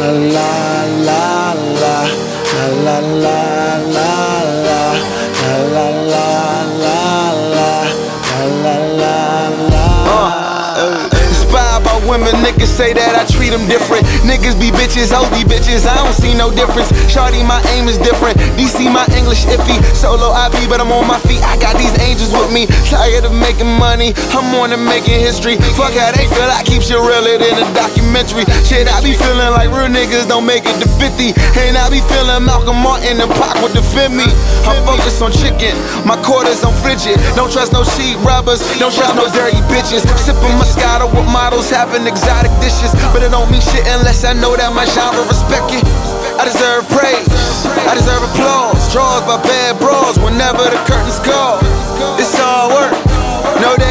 La la la la, la la la la la, la la la la, la la la. Inspired by women, niggas say that I treat them different. Niggas be bitches, hoes be bitches, I don't see no difference. Shawty, my aim is different. DC, my English iffy. Solo I be, but I'm on my feet. I got these angels with me. Tired of making money, I'm on to making history. Fuck how they feel, I keep shit realer than a documentary. Shit, I be feeling like real niggas don't make it to 50. And I be feeling Malcolm Martin and Pac would defend me. I'm focused on chicken, my quarters on frigid. Don't trust no sheep robbers, don't trust no dirty bitches. Sipping Moscato with models, having exotic dishes. But it don't mean shit unless I know that my genre respect it. I deserve praise, I deserve applause. Draws by bad bras whenever the curtains call. It's all work, no they